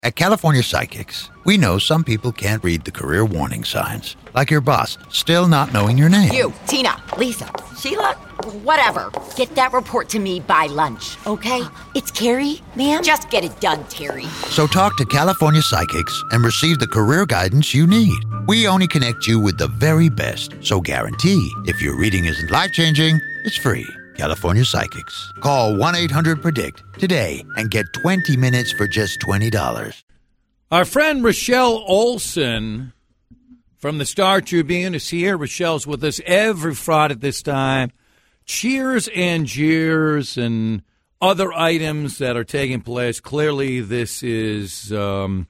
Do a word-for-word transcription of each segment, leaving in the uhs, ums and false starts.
At California Psychics, we know some people can't read the career warning signs, like your boss still not knowing your name. You, Tina, Lisa, Sheila, whatever. Get that report to me by lunch, okay? It's Carrie, ma'am. Just get it done, Terry. So talk to California Psychics and receive the career guidance you need. We only connect you with the very best, so guarantee if your reading isn't life-changing, it's free. California Psychics. Call one eight hundred predict today and get twenty minutes for just twenty dollars. Our friend Rochelle Olson from the Star Tribune is here. Rochelle's with us every Friday at this time. Cheers and jeers and other items that are taking place. Clearly, this is um,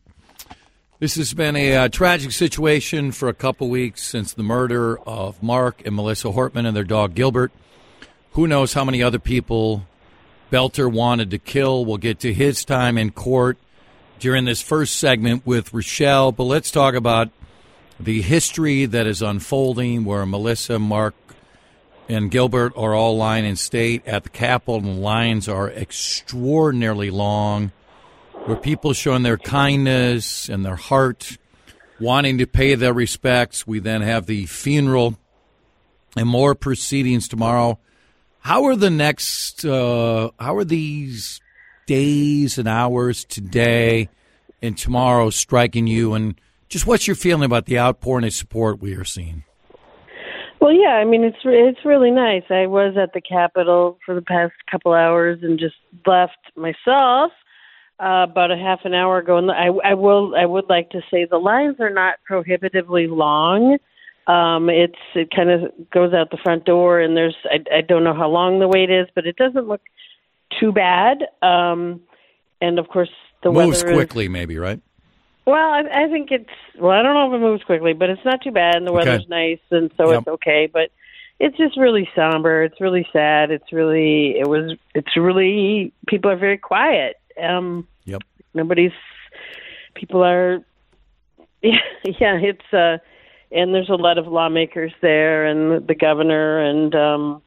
this has been a uh, tragic situation for a couple weeks since the murder of Mark and Melissa Hortman and their dog Gilbert. Who knows how many other people Belter wanted to kill. We'll get to his time in court during this first segment with Rochelle. But let's talk about the history that is unfolding where Melissa, Mark, and Gilbert are all lying in state at the Capitol, and the lines are extraordinarily long, where people showing their kindness and their heart, wanting to pay their respects. We then have the funeral and more proceedings tomorrow. How are the next, uh, how are these days and hours today and tomorrow striking you? And just what's your feeling about the outpouring of support we are seeing? Well, yeah, I mean, it's it's really nice. I was at the Capitol for the past couple hours and just left myself uh, about a half an hour ago. And I, I will, I would like to say the lines are not prohibitively long. Um, it's it kind of goes out the front door, and there's I, I don't know how long the wait is, but it doesn't look too bad. Um, and of course, the moves weather quickly, is, maybe, right? Well, I, I think it's well. I don't know if it moves quickly, but it's not too bad, and the Okay. weather's nice, and so Yep. it's okay. But it's just really somber. It's really sad. It's really it was. It's really people are very quiet. Um, Yep. Nobody's. People are. Yeah, yeah. It's. Uh, And there's a lot of lawmakers there, and the governor, and um,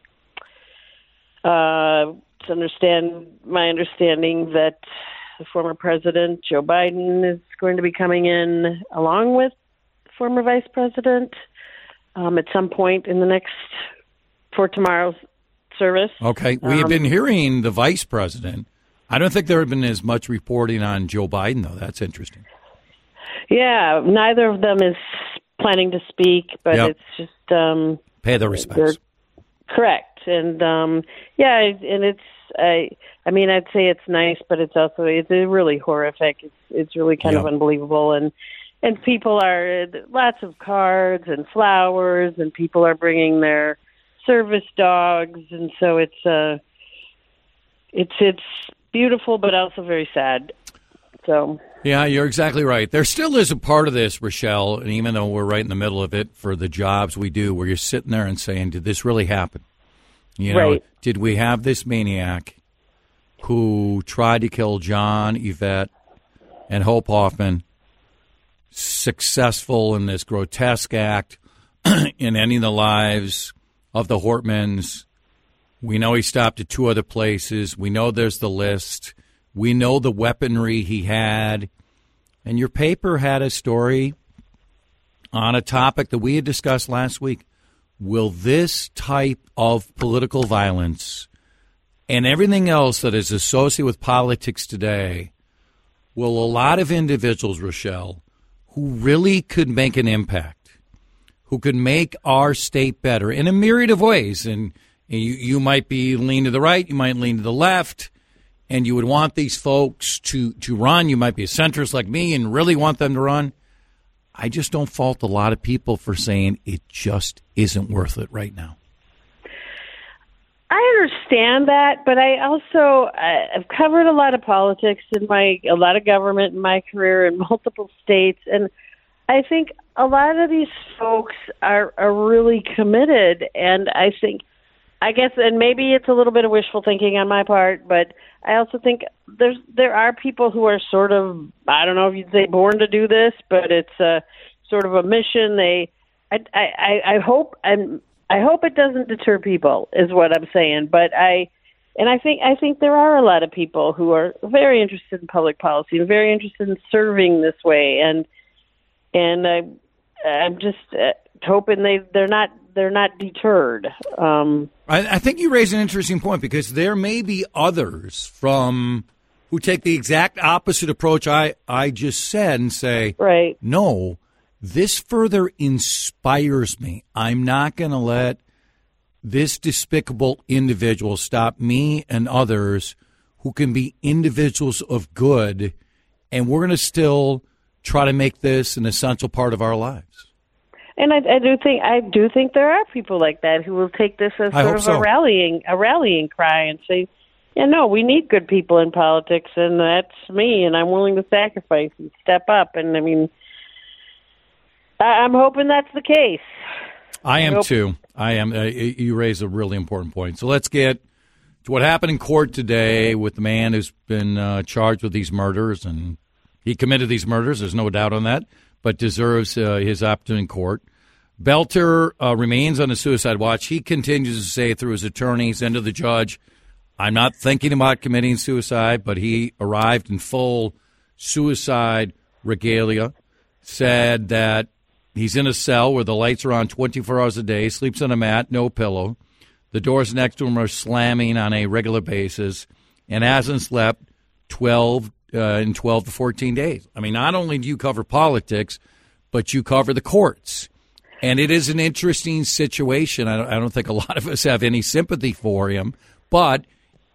uh, it's understand my understanding that the former president Joe Biden is going to be coming in along with former vice president um, at some point in the next for tomorrow's service. Okay, we have Um, been hearing the vice president. I don't think there have been as much reporting on Joe Biden, though. That's interesting. Yeah, neither of them is planning to speak, but Yep. it's just um, Pay their respects. correct. And um, yeah, and it's I I mean I'd say it's nice, but it's also it's really horrific. It's it's really kind of Yep. unbelievable, and and people are lots of cards and flowers, and people are bringing their service dogs, and so it's uh it's it's beautiful, but also very sad. So. Yeah, you're exactly right. There still is a part of this, Rochelle, and even though we're right in the middle of it for the jobs we do, where you're sitting there and saying, did this really happen? You know, Right. did we have this maniac who tried to kill John, Yvette, and Hope Hoffman, successful in this grotesque act in ending the lives of the Hortmans? We know he stopped at two other places. We know there's the list. We know the weaponry he had. And your paper had a story on a topic that we had discussed last week. Will this type of political violence and everything else that is associated with politics today, will a lot of individuals, Rochelle, who really could make an impact, who could make our state better in a myriad of ways, and, and you, you might be lean to the right, you might lean to the left, and you would want these folks to, to run. You might be a centrist like me and really want them to run. I just don't fault a lot of people for saying it just isn't worth it right now. I understand that, but I also I've covered a lot of politics in my a lot of government in my career in multiple states, and I think a lot of these folks are are really committed, and I think I guess and maybe it's a little bit of wishful thinking on my part, but I also think there's there are people who are sort of I don't know if you'd say born to do this, but it's a sort of a mission. They I I, I hope and I hope it doesn't deter people, is what I'm saying. But I, and I think I think there are a lot of people who are very interested in public policy and very interested in serving this way, and and I, I'm just uh, hoping they they're not they're not deterred. Um, I, I think you raise an interesting point, because there may be others from who take the exact opposite approach I, I just said and say, right. no, this further inspires me. I'm not going to let this despicable individual stop me and others who can be individuals of good, and we're going to still try to make this an essential part of our lives. And I, I do think I do think there are people like that who will take this as I sort hope of so. a rallying a rallying cry and say, yeah, no, we need good people in politics, and that's me, and I'm willing to sacrifice and step up. And I mean, I, I'm hoping that's the case. I am I hope- too. I am. Uh, you raise a really important point. So let's get to what happened in court today with the man who's been uh, charged with these murders, and he committed these murders. There's no doubt on that, but deserves uh, his opportunity in court. Belter uh, remains on a suicide watch. He continues to say through his attorneys and to the judge, I'm not thinking about committing suicide, but he arrived in full suicide regalia, said that he's in a cell where the lights are on twenty-four hours a day, sleeps on a mat, no pillow. The doors next to him are slamming on a regular basis, and hasn't slept twelve uh, in twelve to fourteen days. I mean, not only do you cover politics, but you cover the courts. And it is an interesting situation. I don't, I don't think a lot of us have any sympathy for him, but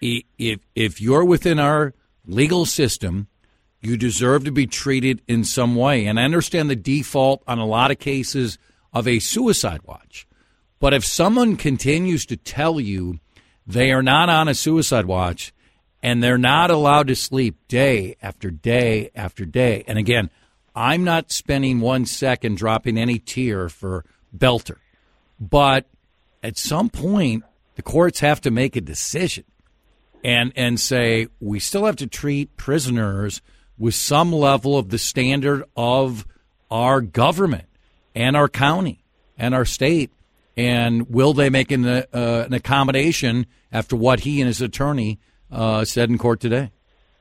if if you're within our legal system, you deserve to be treated in some way. And I understand the default on a lot of cases of a suicide watch. But if someone continues to tell you they are not on a suicide watch and they're not allowed to sleep day after day after day, and again, I'm not spending one second dropping any tear for Belter, but at some point, the courts have to make a decision and and say we still have to treat prisoners with some level of the standard of our government and our county and our state. And will they make an, uh, an accommodation after what he and his attorney uh, said in court today?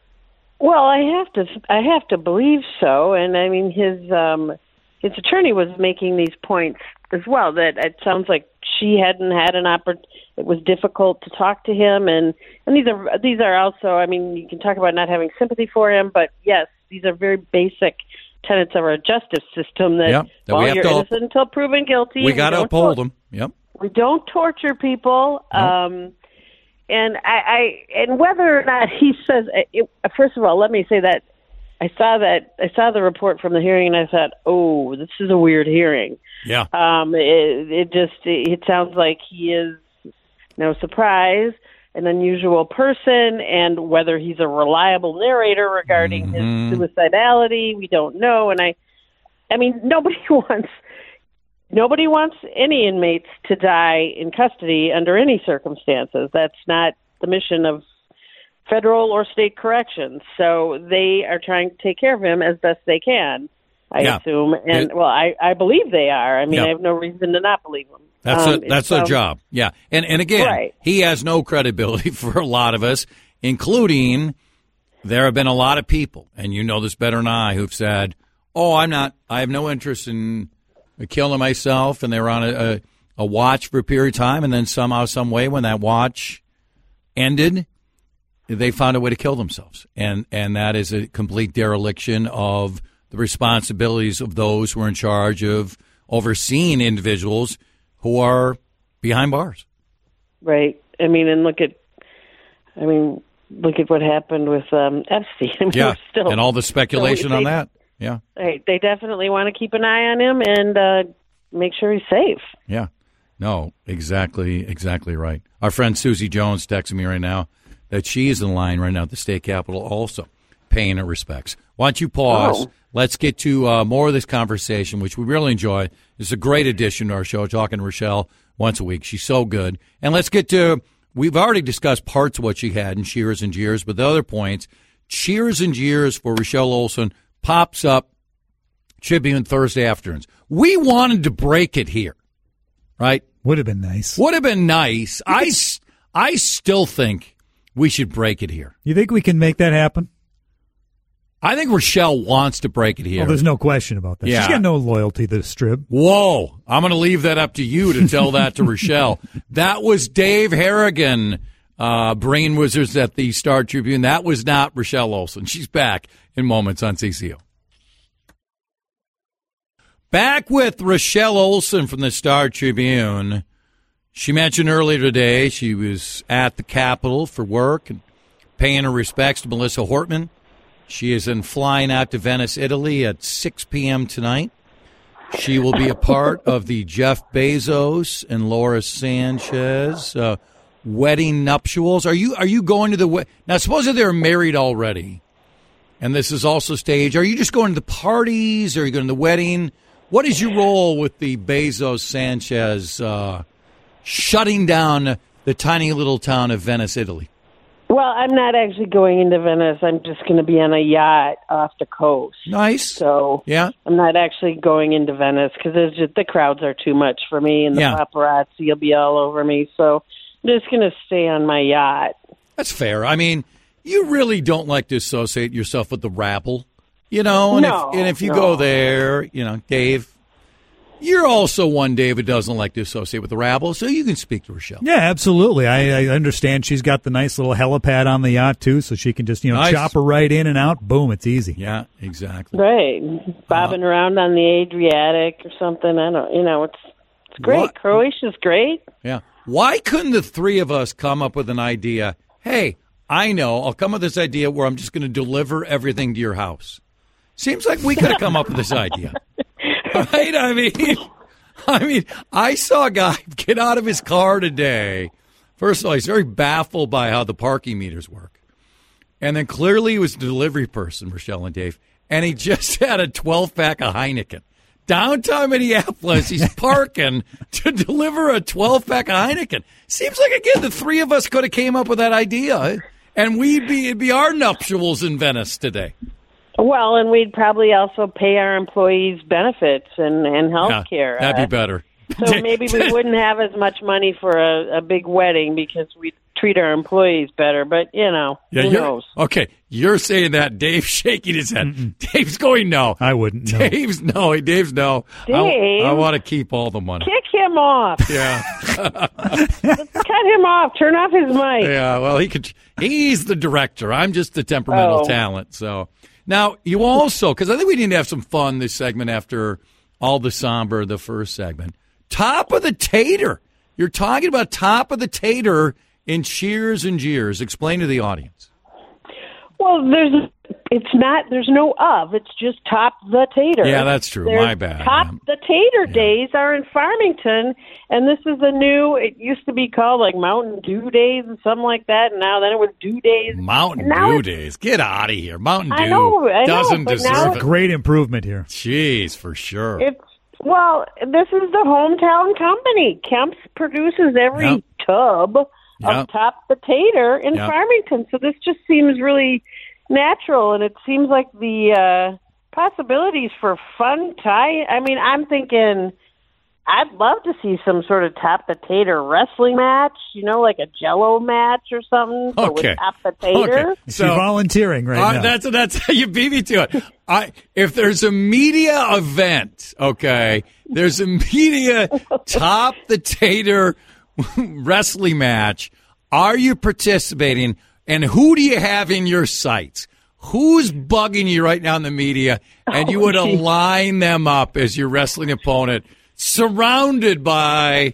Well, I have to I have to believe so. And I mean, his um, his attorney was making these points as well, that it sounds like she hadn't had an oppor- it was difficult to talk to him, and, and these are these are also, I mean, you can talk about not having sympathy for him, but yes, these are very basic tenets of our justice system that, yep, that well, we have you're to innocent until proven guilty. We got to uphold tor- them. Yep. We don't torture people. Nope. Um, and I, I and whether or not he says, it, first of all, let me say that I saw that I saw the report from the hearing, and I thought, oh, this is a weird hearing. Yeah. Um, it, it just it sounds like he is, no surprise, an unusual person, and whether he's a reliable narrator regarding mm-hmm. his suicidality, we don't know. And I, I mean, nobody wants nobody wants any inmates to die in custody under any circumstances. That's not the mission of federal or state corrections. So they are trying to take care of him as best they can, I yeah. assume. And, it, well, I, I believe they are. I mean, yeah. I have no reason to not believe them. That's um, a, that's their job. Yeah. And, and again, right. he has no credibility for a lot of us, including there have been a lot of people, and you know this better than I, who've said, oh, I'm not, I have no interest in killing myself, and they were on a, a, a watch for a period of time, and then somehow, some way, when that watch ended, they found a way to kill themselves. And, and that is a complete dereliction of the responsibilities of those who are in charge of overseeing individuals who are behind bars. Right. I mean, and look at, I mean, look at what happened with um, Epstein. I mean, yeah, still, and all the speculation so they, on that. Yeah. Right. They definitely want to keep an eye on him and uh, make sure he's safe. Yeah. No, exactly, exactly right. Our friend Susie Jones texting me right now that she is in line right now at the state capitol also paying her respects. Why don't you pause? Oh. Let's get to uh, more of this conversation, which we really enjoy. It's a great addition to our show, talking to Rochelle once a week. She's so good. And let's get to, we've already discussed parts of what she had in Cheers and Jeers, but the other points, Cheers and Jeers for Rochelle Olson pops up Tribune Thursday afternoons. We wanted to break it here, right? Would have been nice. Would have been nice. I, I still think we should break it here. You think we can make that happen? I think Rochelle wants to break it here. Well, there's no question about that. Yeah. She's got no loyalty to the Strib. Whoa. I'm going to leave that up to you to tell that to Rochelle. That was Dave Harrigan, uh, Brain Wizards at the Star Tribune. That was not Rochelle Olson. She's back in moments on C C O. Back with Rochelle Olson from the Star Tribune. She mentioned earlier today she was at the Capitol for work and paying her respects to Melissa Hortman. She is in flying out to Venice, Italy at six p.m. tonight. She will be a part of the Jeff Bezos and Laura Sanchez uh, wedding nuptials. Are you are you going to the we- now? Supposedly they're married already, and this is also staged. Are you just going to the parties? Or are you going to the wedding? What is your role with the Bezos Sanchez uh, shutting down the tiny little town of Venice, Italy? Well, I'm not actually going into Venice. I'm just going to be on a yacht off the coast. Nice. So yeah, I'm not actually going into Venice because the crowds are too much for me, and the yeah. paparazzi will be all over me. So I'm just going to stay on my yacht. That's fair. I mean, you really don't like to associate yourself with the rabble, you know? And, no, if, and if you no. go there, you know, Dave, you're also one, Dave, who doesn't like to associate with the rabble, so you can speak to Rochelle. Yeah, absolutely. I, I understand she's got the nice little helipad on the yacht, too, so she can just, you know, Nice. chop her right in and out. Boom, it's easy. Yeah, exactly. Right. Bobbing Uh, around on the Adriatic or something. I don't, you know, it's it's great. What? Croatia's great. Yeah. Why couldn't the three of us come up with an idea? Hey, I know, I'll come up with this idea where I'm just going to deliver everything to your house. Seems like we could have come up with this idea. Right? I mean, I mean, I saw a guy get out of his car today. First of all, he's very baffled by how the parking meters work. And then clearly he was a delivery person, Rochelle and Dave, and he just had a twelve-pack of Heineken. Downtown Minneapolis, he's parking to deliver a twelve-pack of Heineken. Seems like, again, the three of us could have came up with that idea, and we'd be, it'd be our nuptials in Venice today. Well, and we'd probably also pay our employees benefits and, and health Yeah, care. that'd be better. So maybe we wouldn't have as much money for a, a big wedding because we'd treat our employees better. But, you know, Yeah, who you're, knows? Okay, you're saying that. Dave's shaking his head. Mm-mm. Dave's going no. I wouldn't. No. Dave's no. Dave's no. Dave. I, I want to keep all the money. Kick him off. Yeah. Cut him off. Turn off his mic. Yeah, well, he could. He's the director. I'm just the temperamental Oh. talent. So now you also, because I think we need to have some fun this segment after all the somber, the first segment. Top of the tater. You're talking about top of the tater in Cheers and Jeers. Explain to the audience. Well, there's it's not. There's no of. It's just Top the Tater. Yeah, that's true. There's My bad. Top Yeah. the Tater Yeah. days are in Farmington, and this is a new. It used to be called like Mountain Dew Days and something like that, and now then it was Dew Days. Mountain And now Dew it's- days. Get out of here. Mountain Dew I know, I know, doesn't but now deserve it's- it. Great improvement here. Jeez, for sure. It's well, this is the hometown company. Kemp's produces every Yep. tub Yep. of Top the Tater in Yep. Farmington, so this just seems really natural, and it seems like the uh, possibilities for fun tie. I mean, I'm thinking I'd love to see some sort of Top the Tater wrestling match, you know, like a Jello match or something. but Okay. with Top the Tater. Okay. She's So- volunteering right Uh, now. that's that's how you beat me to it. I if there's a media event, okay, there's a media Top the Tater wrestling match. Are you participating? And who do you have in your sights? Who's bugging you right now in the media? And you Oh, would geez. align them up as your wrestling opponent, surrounded by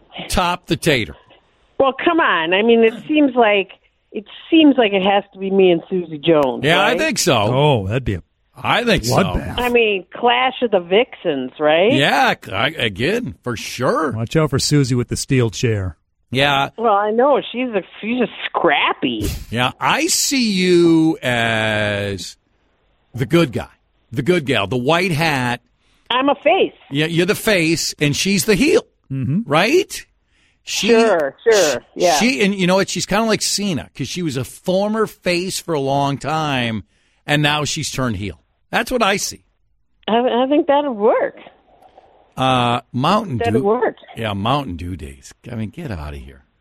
Top the Tater. Well, come on. I mean, it seems like it seems like it has to be me and Susie Jones. Yeah, I right? think so. oh, that'd be a I think so. bloodbath. I mean, Clash of the Vixens, right? Yeah, I, again, for sure. Watch out for Susie with the steel chair. Yeah, Well, I know she's a she's a scrappy. yeah. I see you as the good guy, the good gal, the white hat. I'm a face. Yeah, you're the face, and she's the heel, mm-hmm. right? She, Sure, sure, yeah. She and you know what? She's kind of like Cena because she was a former face for a long time, and now she's turned heel. That's what I see. I, I think that'll work. Uh, Mountain That'll Dew. work. Yeah, Mountain Dew days. I mean, get out of here. But I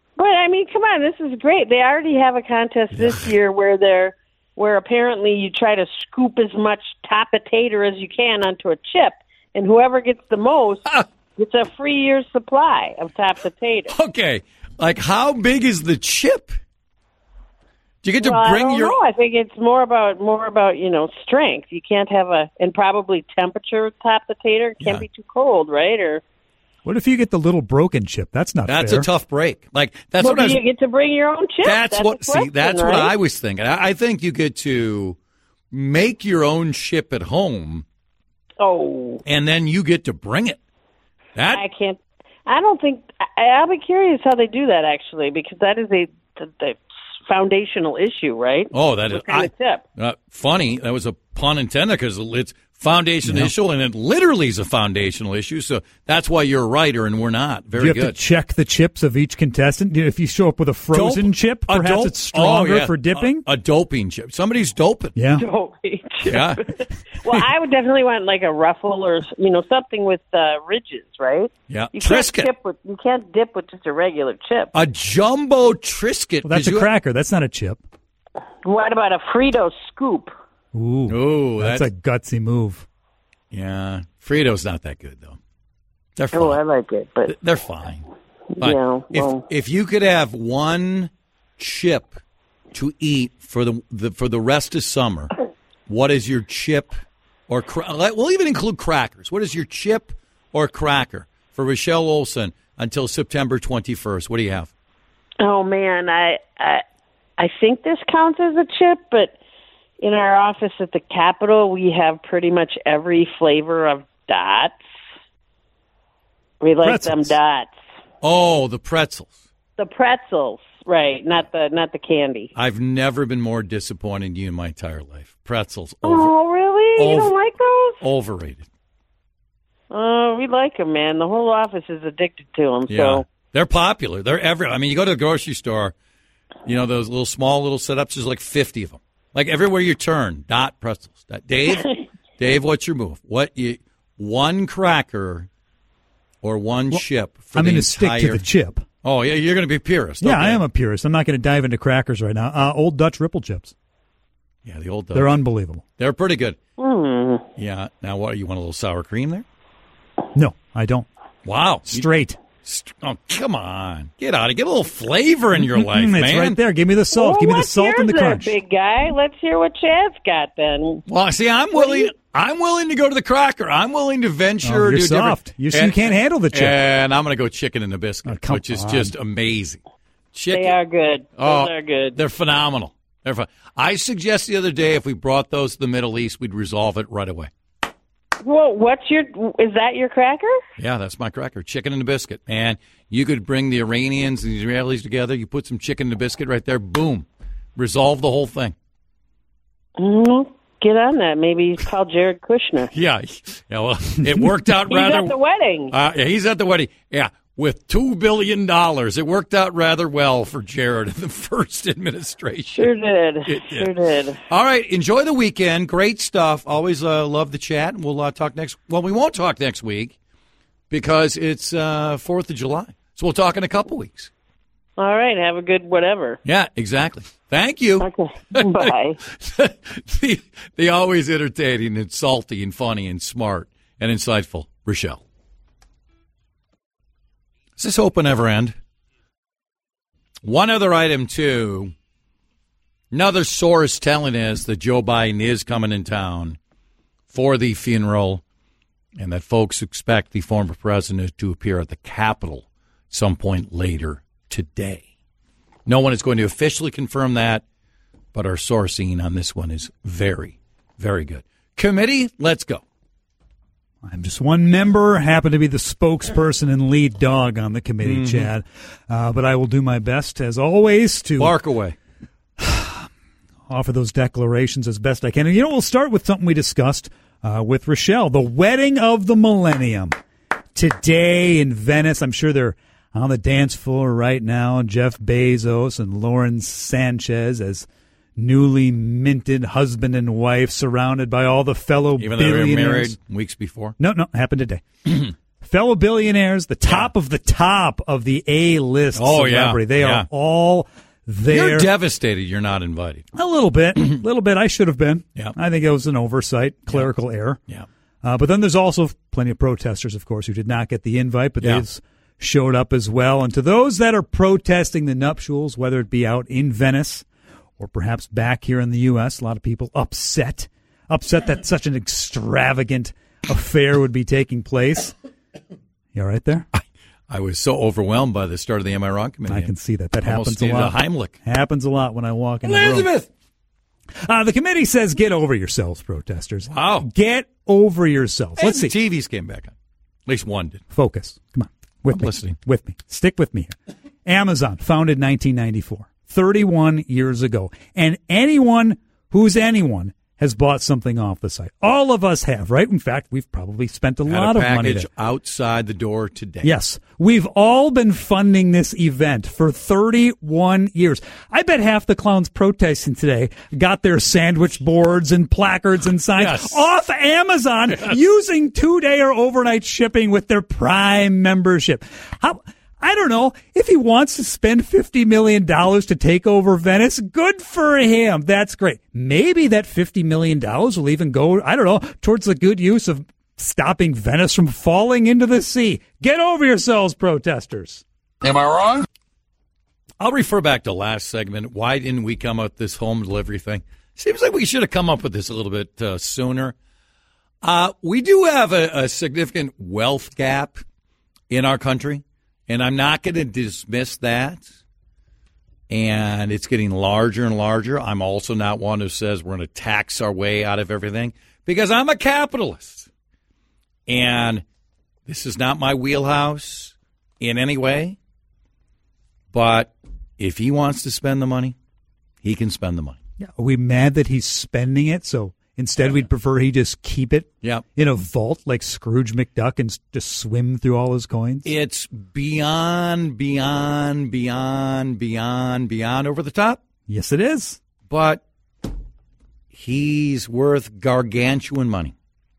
I mean, come on, this is great. They already have a contest this year where they're where apparently you try to scoop as much top potato as you can onto a chip, and whoever gets the most gets a free year's supply of top potato. Okay, like how big is the chip? Do you get to well, bring I don't your? know. I think it's more about more about you know strength. You can't have a and probably temperature with top potato. It can't Yeah. be too cold, right? Or What if you get the little broken chip? That's not That's fair. a tough break. Like that's well, what I do was. you get to bring your own chip? That's, what. the See, question, that's what right? I was thinking. I, I think you get to make your own chip at home, Oh, and then you get to bring it. That I can't. I don't think. I, I'll be curious how they do that actually, because that is a the, the foundational issue, right? oh, that is What kind I, of tip? uh, funny. That was a pun intended because it's foundational issue, and it literally is a foundational issue. So that's why you're a writer and we're not. Very Do you have good. to check the chips of each contestant? If you show up with a frozen Dope- chip, a perhaps dope- it's stronger oh, yeah. for dipping? A, a doping chip. Somebody's doping. yeah. Oh, Yeah. well, I would definitely want like a ruffle or you know something with uh, ridges, right? Yeah. You can't Triscuit. dip with you can't dip with just a regular chip. A jumbo Triscuit. Well, that's 'cause a you- cracker. That's not a chip. What about a Frito scoop? Ooh, Ooh, that's, that's, a gutsy move. yeah. Frito's not that good though. They're fine. Oh, I like it, but They're fine. Fine. Yeah, if well- if you could have one chip to eat for the, the for the rest of summer, what is your chip or cra- we'll even include crackers. What is your chip or cracker for Rochelle Olson until September twenty-first? What do you have? oh man, I I I think this counts as a chip, but in our office at the Capitol, we have pretty much every flavor of dots. We like Pretzels. them dots. Oh, the pretzels. The pretzels, right? Not the not the candy. I've never been more disappointed in you in my entire life. Pretzels. Over, Oh, really? You over- don't like those? overrated. Oh, we like them, man. The whole office is addicted to them. Yeah. So They're popular. They're every. I mean, you go to the grocery store, you know, those little small little setups, there's like fifty of them. Like everywhere you turn, dot pretzels. Dot. Dave, Dave, what's your move? What you, one cracker or one chip for I'm the going to entire... stick to the chip. Oh, yeah, you're going to be a purist. Yeah, Okay. I am a purist. I'm not going to dive into crackers right now. Uh, Old Dutch Ripple chips. Yeah, the old. They're unbelievable. They're pretty good. mm. Yeah. Now, what, you want a little sour cream there? No, I don't. Wow. Straight. St- Oh, come on. Get out of it. Get a little flavor in your life, Mm, man. it's right there. Give me the salt. Well, Give me the let's salt hear and the that, crunch. big guy. Let's hear what Chad's got then. Well, see, I'm willing. I'm willing to go to the cracker. I'm willing to venture. Oh, you're to different- soft. You- you can't handle the chip. And I'm going to go chicken and the biscuit, Oh, come which is on. just amazing. Chicken. They are good. Oh, Those are good. They're phenomenal. They're fun. I suggest the other day if we brought those to the Middle East, we'd resolve it right away. Well, what's your? Is that your cracker? Yeah, that's my cracker, chicken and a biscuit. And you could bring the Iranians and the Israelis together. You put some chicken and a biscuit right there. Boom, resolve the whole thing. Mm, get on that. Maybe call Jared Kushner. Yeah, yeah. Well, it worked out He's rather. at the wedding. Uh, yeah, he's at the wedding. Yeah, with two billion dollars, it worked out rather well for Jared in the first administration. Sure did. It did. Sure did. All right, enjoy the weekend. Great stuff. Always uh, love the chat. We'll uh, talk next. Well, we won't talk next week because it's uh, Fourth of July, so we'll talk in a couple weeks. All right. Have a good whatever. Yeah, exactly. Thank you. Okay. Bye. the, the always entertaining and salty and funny and smart and insightful Rochelle. Does this open ever end? One other item, too. Another source telling us that Joe Biden is coming in town for the funeral and that folks expect the former president to appear at the Capitol some point later today. No one is going to officially confirm that, but our sourcing on this one is very, very good. Committee, let's go. I'm just one member, happen to be the spokesperson and lead dog on the committee, Mm-hmm. Chad. Uh, but I will do my best, as always, to Bark away. offer those declarations as best I can. And, you know, we'll start with something we discussed uh, with Rochelle, the wedding of the millennium. Today in Venice, I'm sure they're on the dance floor right now, Jeff Bezos and Lauren Sanchez as newly minted husband and wife, surrounded by all the fellow Even though they were billionaires. married weeks before. No, no, happened today. fellow billionaires, the top yeah. of the top of the A-list oh, celebrity. Yeah. They yeah. are all there. You're devastated you're not invited. A little bit. A little bit. I should have been. Yeah. I think it was an oversight, clerical yeah. error. Yeah. Uh, but then there's also plenty of protesters, of course, who did not get the invite, but yeah. they've showed up as well. And to those that are protesting the nuptials, whether it be out in Venice or perhaps back here in the U S, a lot of people upset, upset that such an extravagant affair would be taking place. You all right there? I, I was so overwhelmed by the start of the Am I Wrong Committee. I can see that. That Almost happens a lot. A Heimlich. Happens a lot when I walk in the room. Elizabeth! Uh, the committee says get over yourselves, protesters. Wow. Get over yourselves. Let's see. The T Vs came back on. At least one did. Focus. Come on. With I'm me. listening. With me. Stick with me here. Amazon, founded nineteen ninety-four, thirty-one years ago. And anyone who's anyone has bought something off the site. All of us have, right? In fact, we've probably spent a Had lot a of money there. package outside the door today. Yes. We've all been funding this event for thirty-one years. I bet half the clowns protesting today got their sandwich boards and placards and signs yes. off Amazon yes. using two-day or overnight shipping with their Prime membership. How... I don't know. If he wants to spend fifty million dollars to take over Venice, good for him. That's great. Maybe that fifty million dollars will even go, I don't know, towards the good use of stopping Venice from falling into the sea. Get over yourselves, protesters. Am I wrong? I'll refer back to last segment. Why didn't we come up with this home delivery thing? Seems like we should have come up with this a little bit uh, sooner. Uh, we do have a, a significant wealth gap in our country. And I'm not going to dismiss that. And it's getting larger and larger. I'm also not one who says we're going to tax our way out of everything because I'm a capitalist. And this is not my wheelhouse in any way. But if he wants to spend the money, he can spend the money. Yeah, are we mad that he's spending it? So instead, we'd prefer he just keep it yeah. in a vault like Scrooge McDuck and just swim through all his coins? It's beyond, beyond, beyond, beyond, beyond over the top. Yes, it is. But he's worth gargantuan money.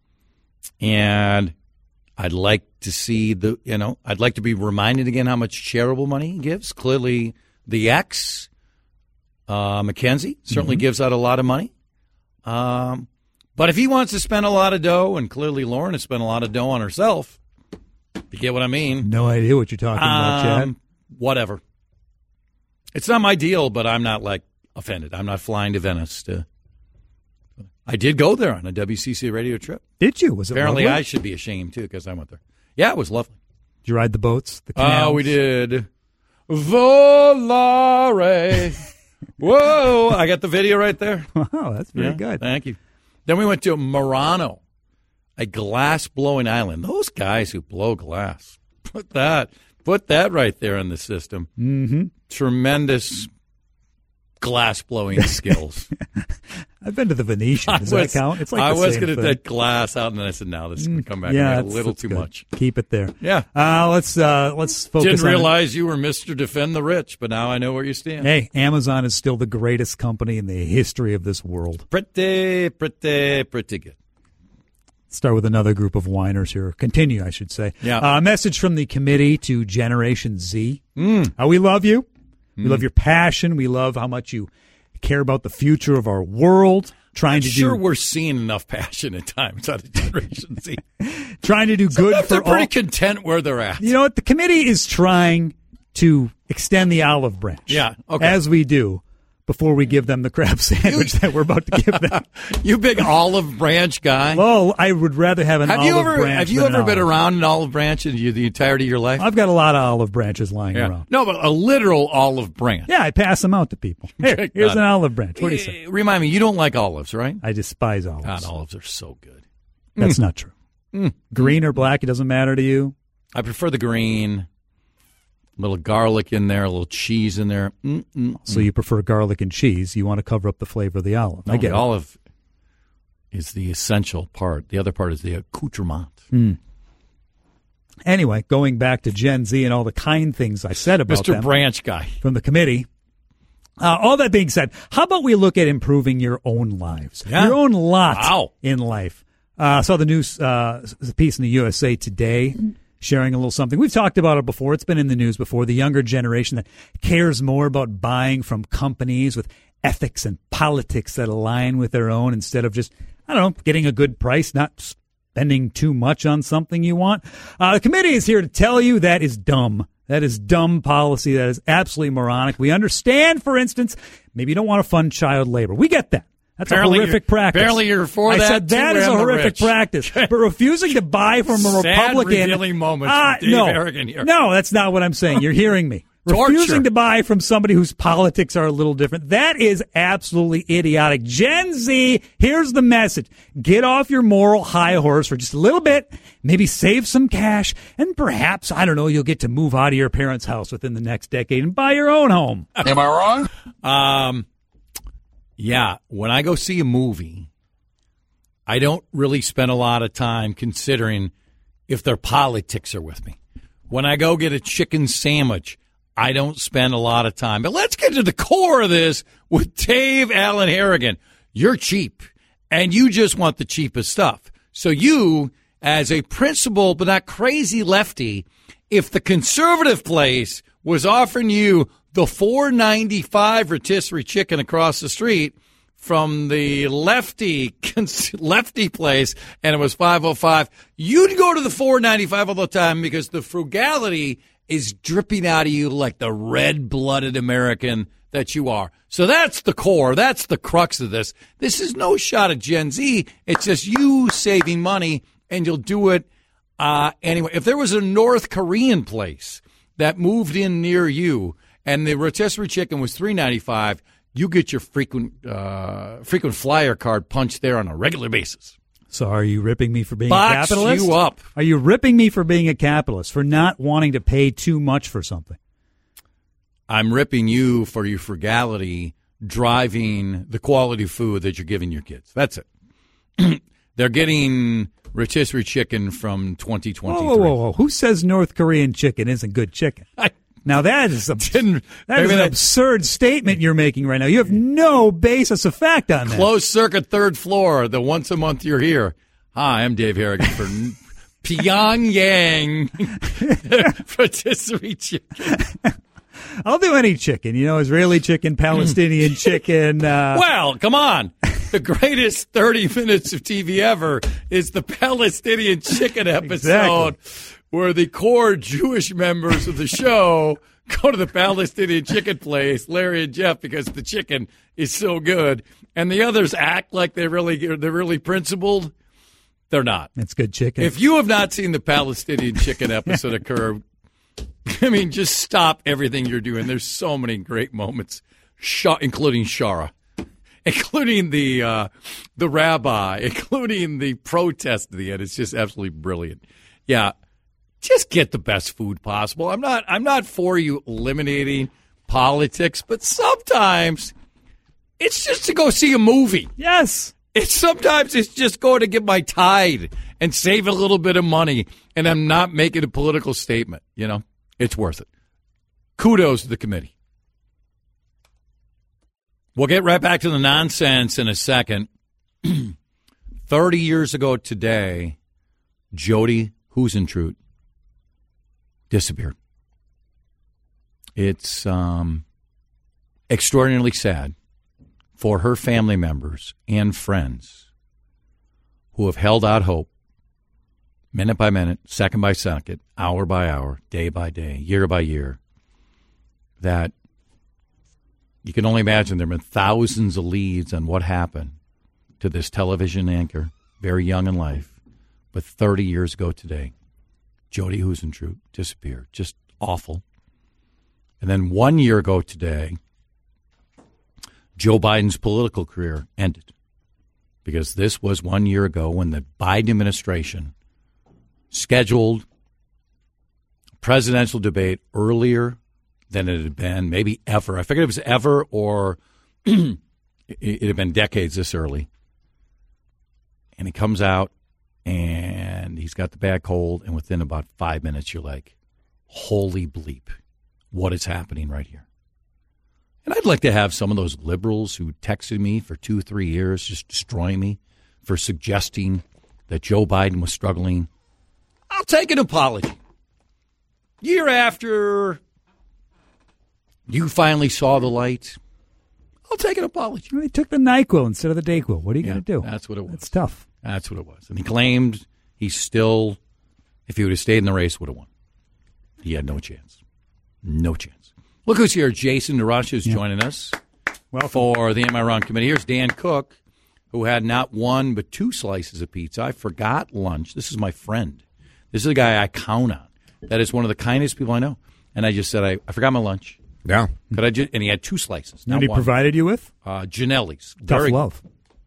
And I'd like to see the, you know, I'd like to be reminded again how much charitable money he gives. Clearly, the ex, uh, Mackenzie, certainly mm-hmm. gives out a lot of money. Um, but if he wants to spend a lot of dough, and clearly Lauren has spent a lot of dough on herself, you get what I mean? No idea what you're talking about, Chad. Um, whatever. It's not my deal, but I'm not, like, offended. I'm not flying to Venice. To. I did go there on a W C C radio trip. Did you? Was it Apparently lovely? I should be ashamed, too, because I went there. Yeah, it was lovely. Did you ride the boats? The Oh, canals? uh, we did. Volare. Whoa, I got the video right there. Wow, that's very yeah, good. Thank you. Then we went to Murano, a glass-blowing island. Those guys who blow glass, put that put that right there in the system. Mm-hmm. Tremendous glass-blowing skills. I've been to the Venetian. Does was, that count? It's like I the was going to take glass out, and then I said, no, this is going to come back yeah, a little too good. much. Keep it there. Yeah. Uh, let's uh, let's focus Didn't on realize it. You were Mister Defend the Rich, but now I know where you stand. Hey, Amazon is still the greatest company in the history of this world. Pretty, pretty, pretty good. Start with another group of whiners here. Continue, I should say. Yeah. A uh, message from the committee to Generation Z. Mm. Uh, we love you. We Mm. love your passion. We love how much you care about the future of our world. Trying I'm to sure do, we're seeing enough passion at times out of Generation Z. trying to do good Sometimes for they're pretty all. content where they're at. You know what? The committee is trying to extend the olive branch. Yeah, okay. As we do before we give them the crab sandwich that we're about to give them. You big olive branch guy. Well, I would rather have an have olive you ever branch have you than ever an been olive. around an olive branch in you, the entirety of your life? I've got a lot of olive branches lying yeah. around. No, but a literal olive branch. Yeah, I pass them out to people. Here, here's an olive branch. What do you say? Remind me, you don't like olives, right? I despise olives. God, olives are so good. That's mm. not true. Mm. Green or black, it doesn't matter to you? I prefer the green. A little garlic in there, a little cheese in there. Mm-mm. So you prefer garlic and cheese. You want to cover up the flavor of the olive. No, I get the it. olive is the essential part. The other part is the accoutrement. Mm. Anyway, going back to Gen Z and all the kind things I said about Mister them Branch guy. from the committee. Uh, all that being said, how about we look at improving your own lives, Yeah. your own lot Wow. in life? I uh, saw the news uh, piece in the U S A Today sharing a little something. We've talked about it before. It's been in the news before. The younger generation that cares more about buying from companies with ethics and politics that align with their own instead of just, I don't know, getting a good price, not spending too much on something you want. Uh, the committee is here to tell you that is dumb. That is dumb policy. That is absolutely moronic. We understand, for instance, maybe you don't want to fund child labor. We get that. That's apparently a horrific practice. Apparently you're for I that. said that is a horrific practice. But refusing to buy from a Sad Republican. revealing moments uh, from Dave no, Harrigan here. No, that's not what I'm saying. You're hearing me. Refusing Torture. to buy from somebody whose politics are a little different. That is absolutely idiotic. Gen Z, here's the message. Get off your moral high horse for just a little bit. Maybe save some cash. And perhaps, I don't know, you'll get to move out of your parents' house within the next decade and buy your own home. Am I wrong? Um, yeah, when I go see a movie, I don't really spend a lot of time considering if their politics are with me. When I go get a chicken sandwich, I don't spend a lot of time. But let's get to the core of this with Dave Allen Harrigan. You're cheap, and you just want the cheapest stuff. So you, as a principled but not crazy lefty, if the conservative place was offering you the four ninety-five rotisserie chicken across the street from the lefty lefty place, and it was five oh five, you'd go to the four ninety-five all the time because the frugality is dripping out of you like the red-blooded American that you are. So that's the core. That's the crux of this. This is no shot at Gen Z. It's just you saving money, and you'll do it uh, anyway. If there was a North Korean place that moved in near you and the rotisserie chicken was three ninety-five, you get your frequent uh, frequent flyer card punched there on a regular basis. So are you ripping me for being Box a capitalist? you up. Are you ripping me for being a capitalist, for not wanting to pay too much for something? I'm ripping you for your frugality driving the quality food that you're giving your kids. That's it. They're getting rotisserie chicken from twenty twenty-three. Whoa, whoa, whoa, whoa. Who says North Korean chicken isn't good chicken? I Now, that is, a, didn't, that is an that, absurd statement you're making right now. You have no basis of fact on that. Closed circuit third floor, the once a month you're here. Hi, I'm Dave Harrigan for Pyongyang rotisserie chicken. I'll do any chicken, you know, Israeli chicken, Palestinian chicken. Uh, well, come on. The greatest thirty minutes of T V ever is the Palestinian chicken episode. Exactly. Where the core Jewish members of the show go to the Palestinian chicken place, Larry and Jeff, because the chicken is so good, and the others act like they're really they're really principled. They're not. It's good chicken. If you have not seen the Palestinian chicken episode occur, I mean, just stop everything you're doing. There's so many great moments, including Shara, including the uh, the rabbi, including the protest at the end. It's just absolutely brilliant. Yeah. Just get the best food possible. I'm not I'm not for you eliminating politics, but sometimes it's just to go see a movie. Yes. It's sometimes it's just going to get my tide and save a little bit of money, and I'm not making a political statement, you know. It's worth it. Kudos to the committee. We'll get right back to the nonsense in a second. Thirty years ago today, Jody Huisentruit disappeared. It's um, extraordinarily sad for her family members and friends who have held out hope minute by minute, second by second, hour by hour, day by day, year by year, that you can only imagine there have been thousands of leads on what happened to this television anchor, very young in life, but thirty years ago today, Jody Huisentruit disappeared. Just awful. And then one year ago today, Joe Biden's political career ended. Because this was one year ago when the Biden administration scheduled a presidential debate earlier than it had been, maybe ever. I figured it was ever or it, it had been decades this early. And he comes out. And he's got the bad cold, and within about five minutes, you're like, holy bleep, what is happening right here? And I'd like to have some of those liberals who texted me for two, three years, just destroying me for suggesting that Joe Biden was struggling. I'll take an apology. Year after you finally saw the light, I'll take an apology. They took the NyQuil instead of the DayQuil. What are you Yeah, going to do? that's what it was. That's tough. That's what it was. And he claimed he still, if he would have stayed in the race, would have won. He had no chance. No chance. Look who's here. Jason DeRusha is Yeah. joining us Welcome. for the Am I Wrong Committee. Here's Dan Cook, who had not one but two slices of pizza. I forgot lunch. This is my friend. This is a guy I count on. That is one of the kindest people I know. And I just said, I, I forgot my lunch. Yeah. Could I just, and he had two slices. And Not he one. provided you with? Uh, Janelli's. Tough Very- love.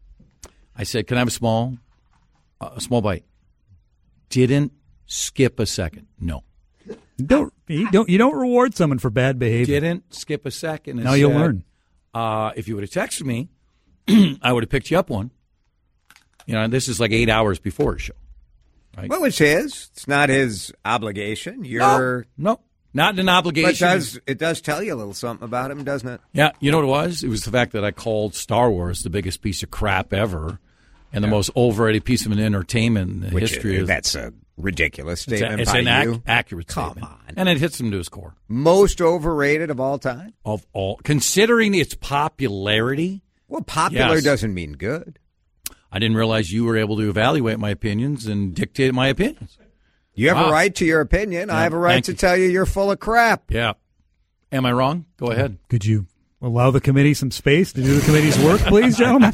I said, can I have a small, uh, a small bite? Didn't skip a second. No. Don't you don't you don't reward someone for bad behavior. Didn't skip a second. And Now you'll said, learn. Uh, if you would have texted me, I would have picked you up one. You know, this is like eight hours before the show. Right? Well, it's his. It's not his obligation. You're. No, no, not an obligation. But it does, it does tell you a little something about him, doesn't it? Yeah, you know what it was? It was the fact that I called Star Wars the biggest piece of crap ever and the most overrated piece of an entertainment in the Which history. is, of that's a ridiculous It's, statement a, it's by an ac- you. accurate Come statement. on. And it hits him to his core. Most overrated of all time? Of all, considering its popularity, Well, popular Yes. doesn't mean good. I didn't realize you were able to evaluate my opinions and dictate my opinions. You have Wow. a right to your opinion. I Yeah, have a right thank to you. tell you you're full of crap. Yeah. Am I wrong? Go ahead. Could you allow the committee some space to do the committee's work, please, gentlemen?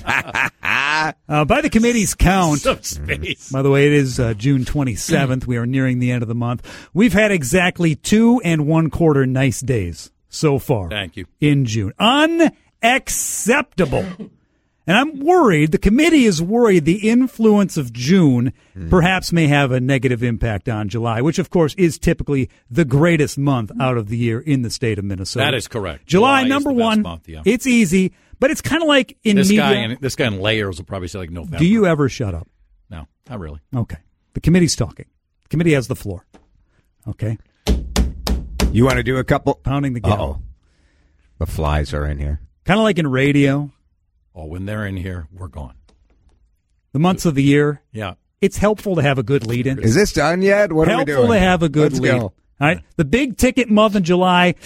Uh, by the committee's count, Some space. by the way, it is uh, June twenty-seventh. We are nearing the end of the month. We've had exactly two and one quarter nice days so far. Thank you. In June. Unacceptable. And I'm worried, the committee is worried the influence of June perhaps may have a negative impact on July, which, of course, is typically the greatest month out of the year in the state of Minnesota. That is correct. July, July is number the best one. month, yeah. It's easy, but it's kind of like in This media. guy, in, this guy in layers will probably say like November. Do you ever shut up? No, not really. Okay. The committee's talking. The committee has the floor. Okay. You want to do a couple? Pounding the gavel. Uh-oh. The flies are in here. Kind of like in radio, Oh, when they're in here, we're gone. the months of the year, Yeah. it's helpful to have a good lead in. Is this done yet? What are we Helpful doing? to have a good Let's lead. go. All right. The big ticket month in July,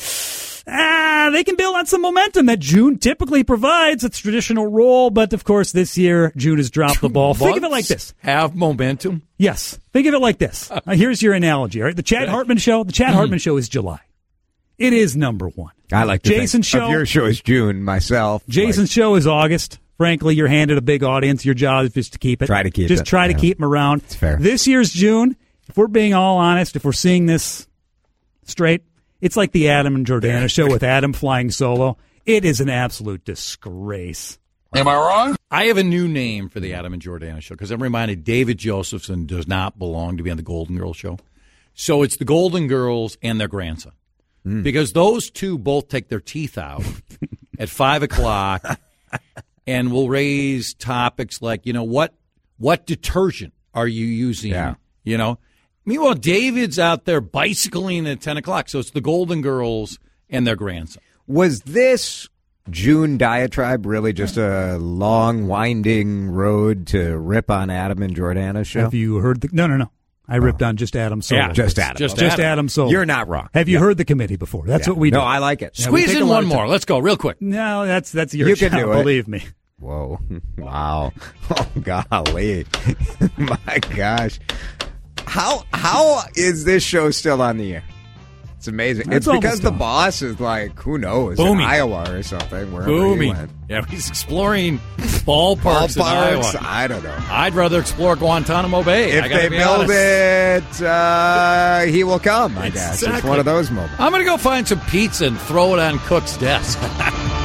ah, they can build on some momentum that June typically provides its traditional role. But of course, this year, June has dropped the ball. Think of it like this. Have momentum. Yes. Think of it like this. Now, here's your analogy. All right. The Chad Hartman show, the Chad Hartman show is July. It is number one. I like to Jason's think show. of your show is June. Myself, Jason's show is August. Frankly, you're handed a big audience. Your job is just to keep it. Try to keep just it, try to yeah. keep them around. It's fair. This year's June, if we're being all honest, if we're seeing this straight, it's like the Adam and Jordana show with Adam flying solo. It is an absolute disgrace. Am I wrong? I have a new name for the Adam and Jordana show because I'm reminded David Josephson does not belong to be on the Golden Girls show. So it's the Golden Girls and their grandson. Mm. Because those two both take their teeth out at five o'clock and will raise topics like, you know, what what detergent are you using? Yeah. You know? Meanwhile, David's out there bicycling at ten o'clock. So it's the Golden Girls and their grandson. Was this June diatribe really just a long, winding road to rip on Adam and Jordana's show? Have you heard the? No, no, no. I ripped on just Adam solo. Yeah, just Adam. Just Just Adam. Adam solo. You're not wrong. Have you Yeah. heard the committee before? That's Yeah. what we do. No, I like it. Yeah, we Squeeze take a in lot one of more. time. Let's go real quick. No, that's that's your You can job, do it. believe me. Whoa. Wow. Oh, golly. My gosh. How How is this show still on the air? It's amazing. It's it's because almost the done. boss is like, who knows, Booming. in Iowa or something. Wherever he Booming. went. Yeah, he's exploring ballparks, in Ballparks, Iowa. I don't know. I'd rather explore Guantanamo Bay. I If gotta they be build honest. it, uh, he will come, I guess. It's Exactly. one of those moments. I'm going to go find some pizza and throw it on Cook's desk.